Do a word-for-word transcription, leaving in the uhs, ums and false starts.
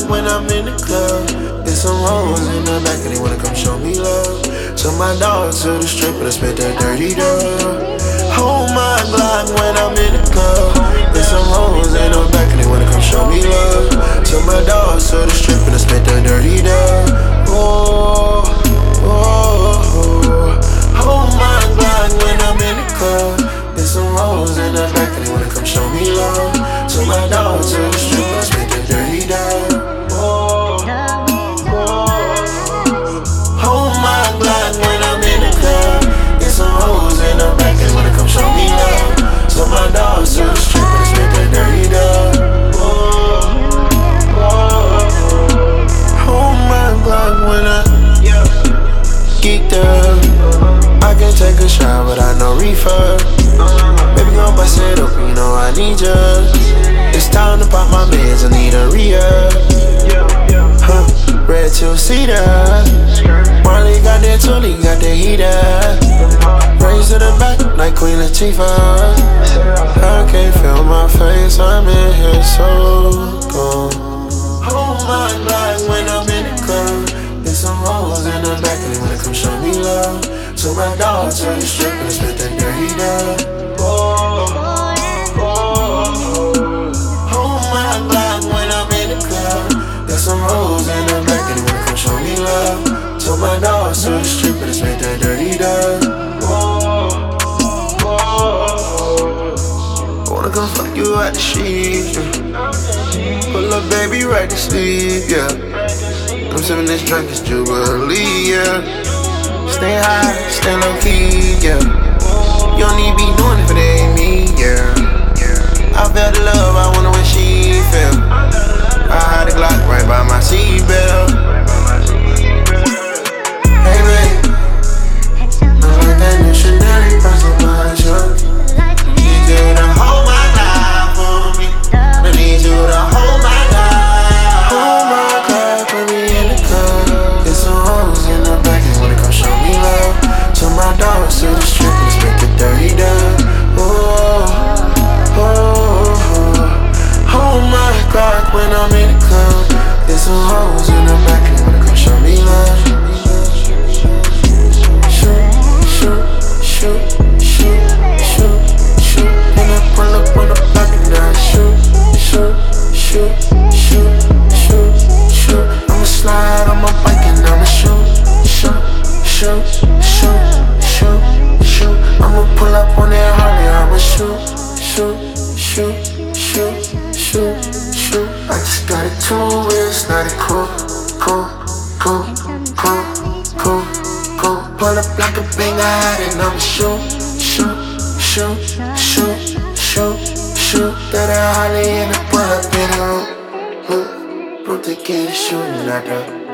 Glock when I'm in the club. Get some hoes in the back and they wanna come show me love. Took my dog to the strip and I spit that dirty dub. Hold my Glock when I'm in the club. Get some hoes in the back and they wanna come show me love. Took my dog to the strip and I spit that dirty dub. Oh, oh, oh. Hold my Glock when I'm in the club. Get some hoes in the back and they wanna come show me love. Took my dog to the strip and I spit that dirty dub. Oh, oh. Hold my Glock when I'm in the club. Get some hoes in the back and they wanna come show me love. Took my dog to the strip and I spit that dirty dub. Oh, oh. Hold my Glock when I geeked up. I can take a shot without no reefer. Baby, gon' bust it open, you know I need ya. It's time to pop my meds, I need a re-up. Huh, red two-seater. Marley got that Tully, got the heater. Raise to the back like Queen Latifah. I can't feel my face, I'm in here so gone. Hold my Glock when I'm in the club. Get some hoes in the back and they wanna come show me love. So my dog to the strip and I spit that dirty dub. Oh, oh, oh. Hold my Glock when I'm in the club. Got some hoes in the back and they wanna come show me love. So my dog to the strip and I spit that dirty dub. Oh, oh, oh. Wanna come fuck you at the sheet, yeah. Pull up baby right to sleep, yeah. I'm sipping this drink, it's Jubilee, yeah. Stay high, stay low key, yeah. You don't need to be doing it if it ain't me, yeah. I felt the love, I wonder what she felt. I had a Glock right by my seatbelt. Hey babe, I'm like that missionary person by a shirt. Need you to hold my life for me. I need you to hold my life. Hold my Glock, put me in the club. Get some hoes in the back and wanna come show me love. Took my dogs to the strip and spit the dirty dub. Oh, oh, oh. Hold my Glock when I'm in the club. Get some hoes in the back and wanna come show me love. Shoot, shoot, shoot, shoot, shoot, shoot. When I pull up on the block and I shoot, shoot, shoot, shoot, shoot, shoot. I'ma slide on my bike and I'ma shoot, shoot, shoot, shoot, shoot, shoot. I'ma pull up on that Harley, I'ma shoot, shoot, shoot, shoot, shoot, shoot. I just got it two wheels, not it cool, cool, cool, cool, cool, cool. Pull up like a banger hat and I'ma shoot, shoot, shoot, shoot, shoot, shoot. That a Harley and I pull up in a hoop, hoop. Don't take it, shooting at the